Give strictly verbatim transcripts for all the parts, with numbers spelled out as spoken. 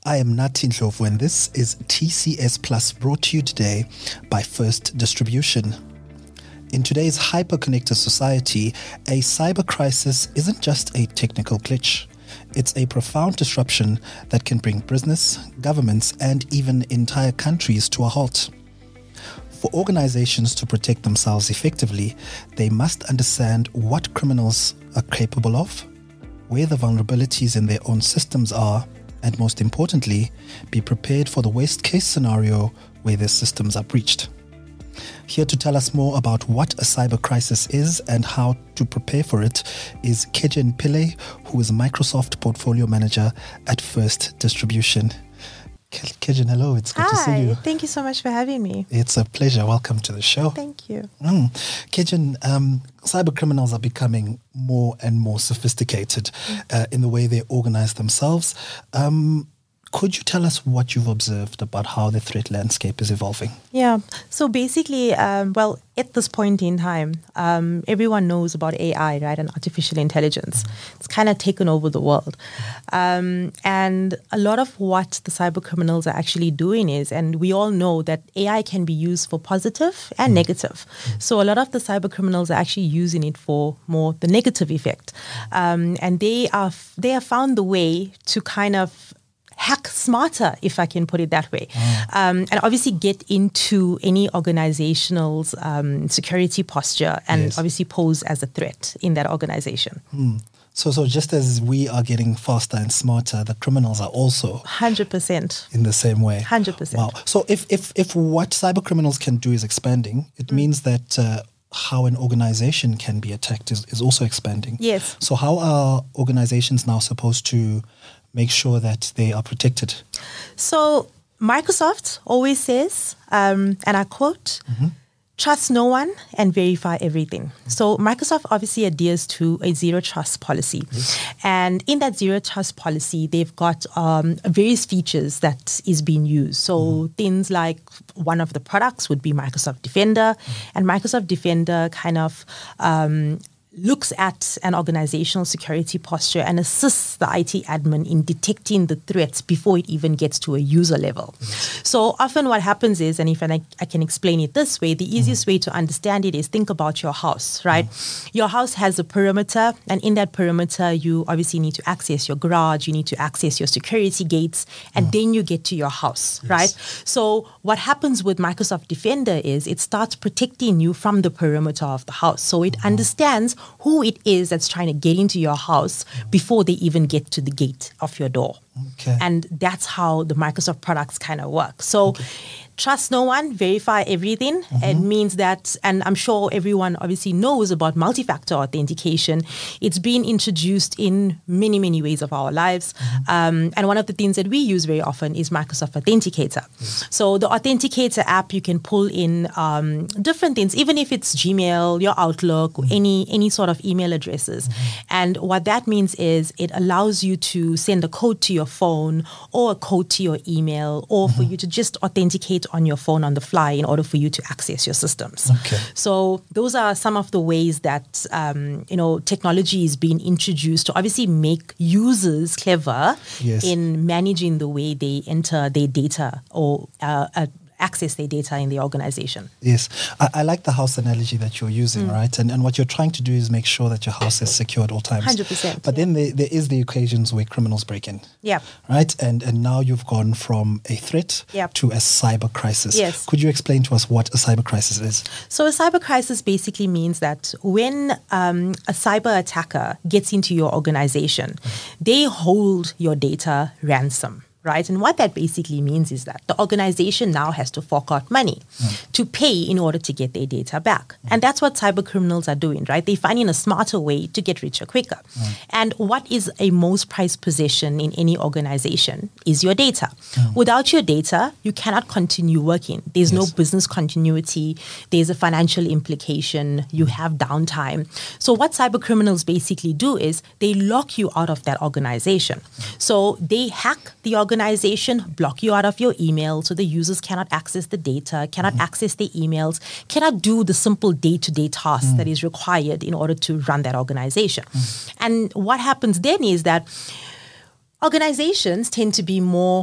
I am Nathi Ndlovu, and this is T C S Plus, brought to you today by First Distribution. In today's hyper-connected society, a cyber crisis isn't just a technical glitch. It's a profound disruption that can bring business, governments, and even entire countries to a halt. For organizations to protect themselves effectively, they must understand what criminals are capable of, where the vulnerabilities in their own systems are, and most importantly, be prepared for the worst-case scenario where their systems are breached. Here to tell us more about what a cyber crisis is and how to prepare for it is Kejen Pillay, who is Microsoft Portfolio Manager at First Distribution. Kejen, hello. It's good Hi, to see you. Thank you so much for having me. It's a pleasure. Welcome to the show. Thank you. Mm. Kejen, um, cyber criminals are becoming more and more sophisticated uh, in the way they organize themselves. Um, could you tell us what you've observed about how the threat landscape is evolving? Yeah. So basically, um, well, at this point in time, um, everyone knows about A I, right, and artificial intelligence. Mm-hmm. It's kind of taken over the world. Um, and a lot of what the cyber criminals are actually doing is, and we all know that A I can be used for positive and mm-hmm. negative. Mm-hmm. So a lot of the cyber criminals are actually using it for more the negative effect. Um, and they are they have found the way to kind of hack smarter, if I can put it that way. Oh. Um, and obviously get into any organizational's um, security posture and yes. obviously pose as a threat in that organization. Hmm. So so just as we are getting faster and smarter, the criminals are also one hundred percent in the same way. one hundred percent. Wow. So if, if, if what cyber criminals can do is expanding, it mm. means that uh, how an organization can be attacked is, is also expanding. Yes. So how are organizations now supposed to make sure that they are protected? So Microsoft always says, um, and I quote, mm-hmm. trust no one and verify everything. Mm-hmm. So Microsoft obviously adheres to a zero trust policy. Yes. And in that zero trust policy, they've got um, various features that is being used. So mm-hmm. things like one of the products would be Microsoft Defender, mm-hmm. and Microsoft Defender kind of um, looks at an organizational security posture and assists the I T admin in detecting the threats before it even gets to a user level. Yes. So often what happens is, and if I, I can explain it this way, the easiest mm. way to understand it is think about your house, right? Mm. Your house has a perimeter, and in that perimeter, you obviously need to access your garage, you need to access your security gates, and mm. then you get to your house, yes. right? So what happens with Microsoft Defender is it starts protecting you from the perimeter of the house. So it mm. understands who it is that's trying to get into your house before they even get to the gate of your door. Okay. And that's how the Microsoft products kind of work. So okay. trust no one, verify everything. Mm-hmm. It means that, and I'm sure everyone obviously knows about multi-factor authentication. It's been introduced in many, many ways of our lives. Mm-hmm. Um, and one of the things that we use very often is Microsoft Authenticator. Yes. So the Authenticator app, you can pull in um, different things, even if it's Gmail, your Outlook, mm-hmm. any, any sort of email addresses. Mm-hmm. And what that means is it allows you to send a code to your phone or a code to your email or mm-hmm. for you to just authenticate on your phone on the fly in order for you to access your systems. Okay. So those are some of the ways that um, you know technology is being introduced to obviously make users clever yes. in managing the way they enter their data or uh, uh, access their data in the organization. Yes. I, I like the house analogy that you're using, mm. right? And and what you're trying to do is make sure that your house is secure at all times. one hundred percent. But yeah. then there, there is the occasions where criminals break in. Yeah. Right? And and now you've gone from a threat yep. to a cyber crisis. Yes. Could you explain to us what a cyber crisis is? So a cyber crisis basically means that when um, a cyber attacker gets into your organization, mm. they hold your data ransom. Right. And what that basically means is that the organization now has to fork out money mm. to pay in order to get their data back. Mm. And that's what cyber criminals are doing, right? They're finding a smarter way to get richer quicker. Mm. And what is a most prized possession in any organization is your data. Mm. Without your data, you cannot continue working. There's yes. no business continuity. There's a financial implication. You mm. have downtime. So what cyber criminals basically do is they lock you out of that organization. Mm. So they hack the organization. Organization, block you out of your email so the users cannot access the data, cannot mm. access the emails, cannot do the simple day-to-day tasks mm. that is required in order to run that organization. Mm. And what happens then is that organizations tend to be more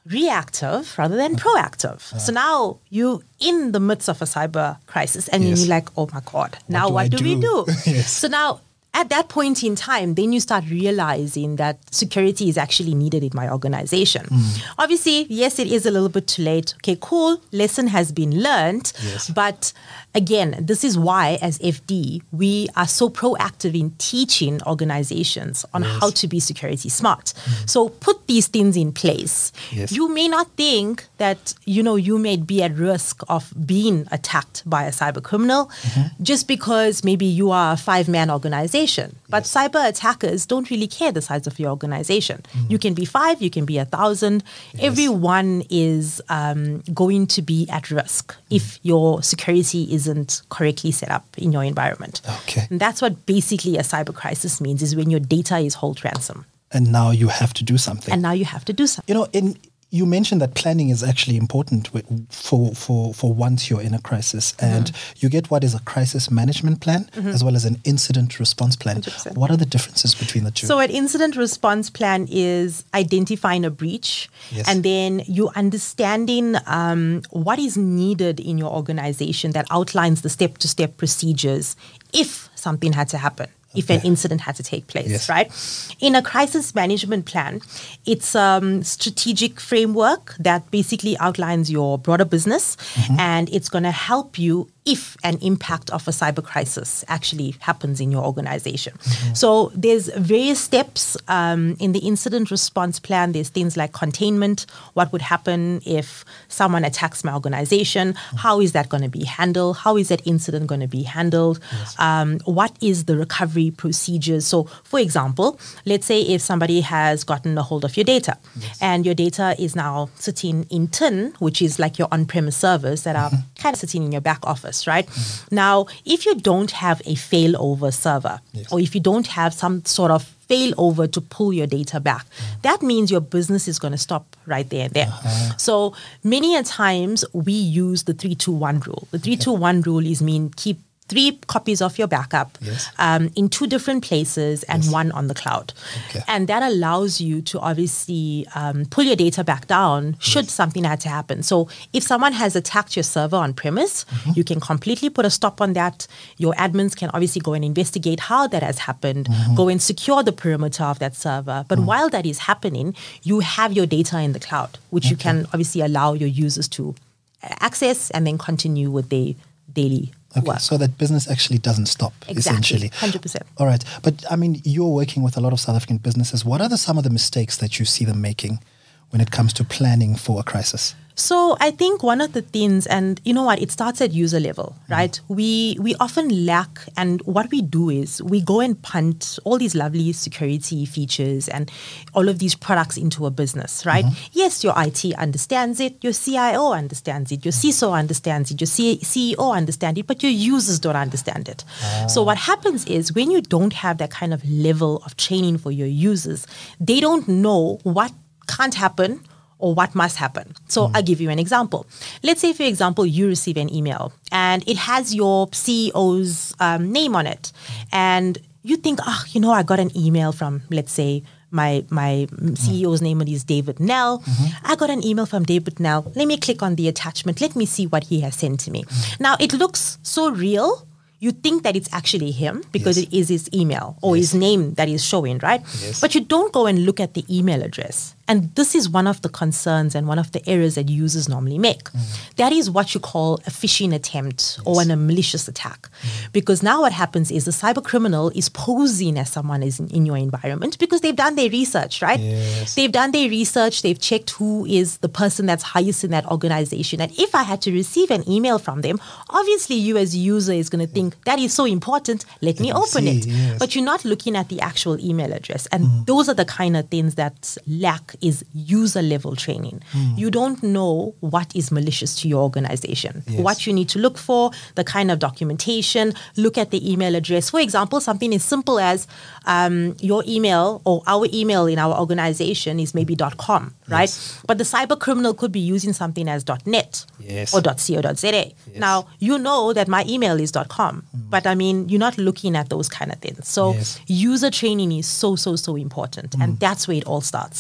reactive rather than proactive. Uh, so now you in the midst of a cyber crisis and yes. you're like, oh my God, now what do, what do, do we do? Yes. So now at that point in time, then you start realizing that security is actually needed in my organization. Mm. Obviously, yes, it is a little bit too late. Okay, cool. Lesson has been learned. Yes. But again, this is why as F D, we are so proactive in teaching organizations on yes. how to be security smart. Mm. So put these things in place. Yes. You may not think that, you know, you may be at risk of being attacked by a cyber criminal mm-hmm. just because maybe you are a five-man organization. But yes. cyber attackers don't really care the size of your organization. Mm. You can be five, you can be a thousand. Yes. Everyone is um, going to be at risk mm. if your security isn't correctly set up in your environment. Okay. And that's what basically a cyber crisis means, is when your data is held ransom. And now you have to do something. And now you have to do something. You know, in you mentioned that planning is actually important for, for, for once you're in a crisis. And mm-hmm. you get what is a crisis management plan mm-hmm. as well as an incident response plan. one hundred percent. What are the differences between the two? So an incident response plan is identifying a breach yes. and then you understanding um, what is needed in your organization that outlines the step-to-step procedures if something had to happen. If an incident had to take place, yes. right? In a crisis management plan, it's a um, strategic framework that basically outlines your broader business mm-hmm. and it's going to help you if an impact of a cyber crisis actually happens in your organization. Mm-hmm. So there's various steps um, in the incident response plan. There's things like containment. What would happen if someone attacks my organization? Mm-hmm. How is that going to be handled? How is that incident going to be handled? Yes. Um, what is the recovery procedures? So for example, let's say if somebody has gotten a hold of your data yes. and your data is now sitting in T I N, which is like your on-premise servers that are mm-hmm. kind of sitting in your back office, right? Mm-hmm. Now, if you don't have a failover server yes. or if you don't have some sort of failover to pull your data back, mm-hmm. that means your business is going to stop right there and there. Uh-huh. So many a times we use the three two one rule. The three two one okay. rule is mean keep three copies of your backup yes. um, in two different places and yes. one on the cloud. Okay. And that allows you to obviously um, pull your data back down should yes. something had to happen. So if someone has attacked your server on premise, mm-hmm. you can completely put a stop on that. Your admins can obviously go and investigate how that has happened, mm-hmm. go and secure the perimeter of that server. But mm-hmm. while that is happening, you have your data in the cloud, which okay. you can obviously allow your users to access and then continue with their daily Okay, work. So that business actually doesn't stop, exactly, essentially. one hundred percent. All right. But, I mean, you're working with a lot of South African businesses. What are the, some of the mistakes that you see them making when it comes to planning for a crisis? So I think one of the things, and you know what, it starts at user level, right? Mm-hmm. We we often lack, and what we do is we go and punt all these lovely security features and all of these products into a business, right? Mm-hmm. Yes, your I T understands it, your C I O understands it, your C I S O understands it, your C- CEO understands it, but your users don't understand it. Ah. So what happens is when you don't have that kind of level of training for your users, they don't know what can't happen or what must happen. So mm. I'll give you an example. Let's say, for example, you receive an email and it has your C E O's um, name on it. And you think, oh, you know, I got an email from, let's say, my my C E O's name is David Nell. Mm-hmm. I got an email from David Nell. Let me click on the attachment. Let me see what he has sent to me. Mm. Now, it looks so real. You think that it's actually him because yes. it is his email or yes. his name that is showing, right? Yes. But you don't go and look at the email address. And this is one of the concerns and one of the errors that users normally make. Mm. That is what you call a phishing attempt yes. or an, a malicious attack. Mm. Because now what happens is the cyber criminal is posing as someone is in, in your environment because they've done their research, right? Yes. They've done their research. They've checked who is the person that's highest in that organization. And if I had to receive an email from them, obviously you as a user is going to think, that is so important, let, let me open see, it. Yes. But you're not looking at the actual email address. And mm. those are the kind of things that lack is user level training. Mm. You don't know what is malicious to your organization, yes. what you need to look for, the kind of documentation, look at the email address. For example, something as simple as um, your email or our email in our organization is maybe .com, yes. right? But the cyber criminal could be using something as .net yes. or .co.za. Yes. Now, you know that my email is .com, mm. but I mean, you're not looking at those kind of things. So yes. user training is so, so, so important. Mm. And that's where it all starts. And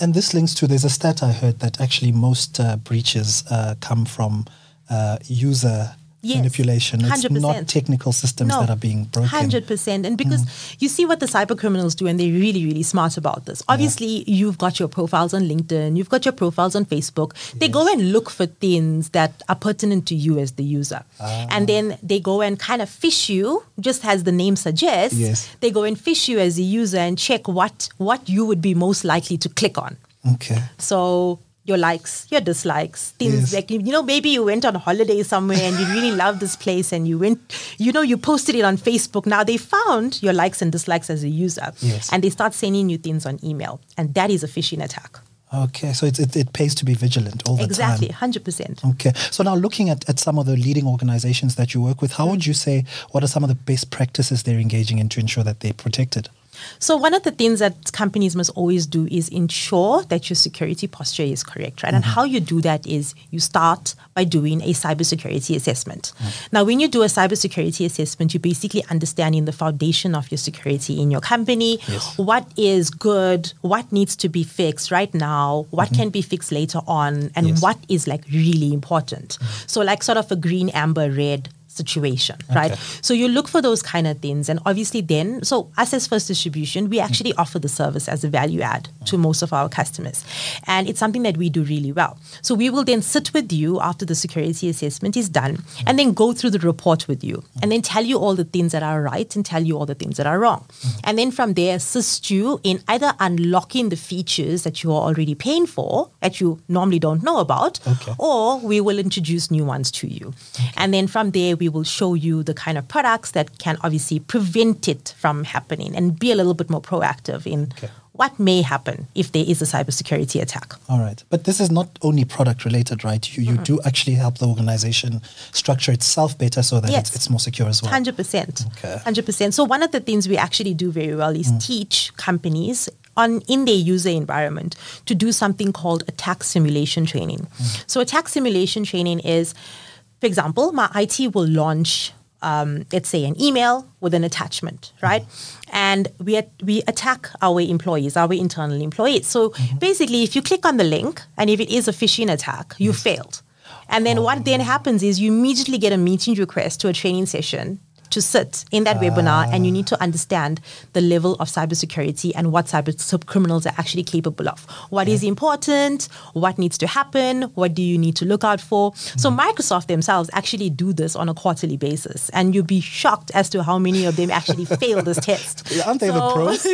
and this links to, there's a stat I heard that actually most uh, breaches uh, come from uh, user Yes, manipulation. It's one hundred percent. Not technical systems no, that are being broken. one hundred percent. And because mm. you see what the cyber criminals do, and they're really, really smart about this. Obviously, yeah. you've got your profiles on LinkedIn, you've got your profiles on Facebook. Yes. They go and look for things that are pertinent to you as the user. Ah. And then they go and kind of fish you, just as the name suggests. Yes. They go and fish you as a user and check what, what you would be most likely to click on. Okay. So your likes, your dislikes, things yes. like, you know, maybe you went on holiday somewhere and you really love this place and you went, you know, you posted it on Facebook. Now they found your likes and dislikes as a user yes. and they start sending you things on email. And that is a phishing attack. Okay, so it, it, it pays to be vigilant all the exactly, time. Exactly, one hundred percent. Okay, so now looking at, at some of the leading organizations that you work with, how mm. would you say, what are some of the best practices they're engaging in to ensure that they're protected? So one of the things that companies must always do is ensure that your security posture is correct, right? Mm-hmm. And how you do that is you start by doing a cybersecurity assessment. Mm. Now, when you do a cybersecurity assessment, you're basically understanding the foundation of your security in your company. Yes. What is good? What needs to be fixed right now? What mm-hmm. can be fixed later on? And yes. what is like really important? Mm. So like sort of a green, amber, red situation, okay. right? So you look for those kind of things. And obviously then, so us as First Distribution, we actually mm. offer the service as a value add mm. to most of our customers. And it's something that we do really well. So we will then sit with you after the security assessment is done mm. and then go through the report with you mm. and then tell you all the things that are right and tell you all the things that are wrong. Mm. And then from there, assist you in either unlocking the features that you are already paying for that you normally don't know about, okay. or we will introduce new ones to you. Okay. And then from there, we will show you the kind of products that can obviously prevent it from happening and be a little bit more proactive in okay. what may happen if there is a cybersecurity attack. All right. But this is not only product related, right? You you mm-hmm. do actually help the organization structure itself better so that yes. it's, it's more secure as well. one hundred percent. Okay. one hundred percent. So one of the things we actually do very well is mm. teach companies on in their user environment to do something called attack simulation training. Mm. So attack simulation training is, for example, my I T will launch, um, let's say, an email with an attachment, right? Mm-hmm. And we at, we attack our employees, our internal employees. So mm-hmm. basically, if you click on the link and if it is a phishing attack, you yes. failed. And then oh. what then happens is you immediately get a meeting request to a training session to sit in that ah. webinar, and you need to understand the level of cybersecurity and what cyber criminals are actually capable of. What yeah. is important? What needs to happen? What do you need to look out for? Mm. So Microsoft themselves actually do this on a quarterly basis, and you'll be shocked as to how many of them actually fail this test. Yeah, aren't they so, the pros?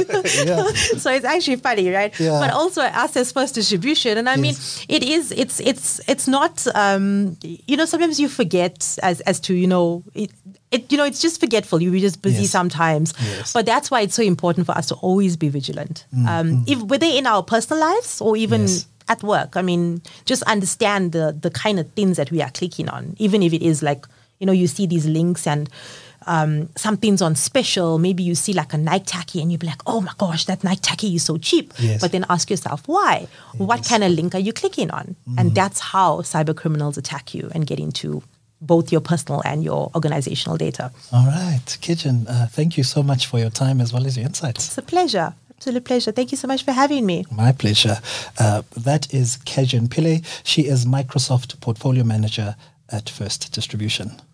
yeah. So it's actually funny, right? Yeah. But also us as First Distribution, and I yes. mean, it is. It's it's it's not. Um, you know, sometimes you forget as as to you know. It, It, you know, it's just forgetful. You're just busy yes. sometimes. Yes. But that's why it's so important for us to always be vigilant. Mm, um, mm. If, whether in our personal lives or even yes. at work, I mean, just understand the the kind of things that we are clicking on. Even if it is like, you know, you see these links and um, something's on special. Maybe you see like a night tacky and you'll be like, oh my gosh, that night tacky is so cheap. Yes. But then ask yourself, why? Yes. What kind of link are you clicking on? Mm. And that's how cyber criminals attack you and get into both your personal and your organizational data. All right. Kejan, uh, thank you so much for your time as well as your insights. It's a pleasure. Absolute pleasure. Thank you so much for having me. My pleasure. Uh, that is Kejan Pillay. She is Microsoft Portfolio Manager at First Distribution.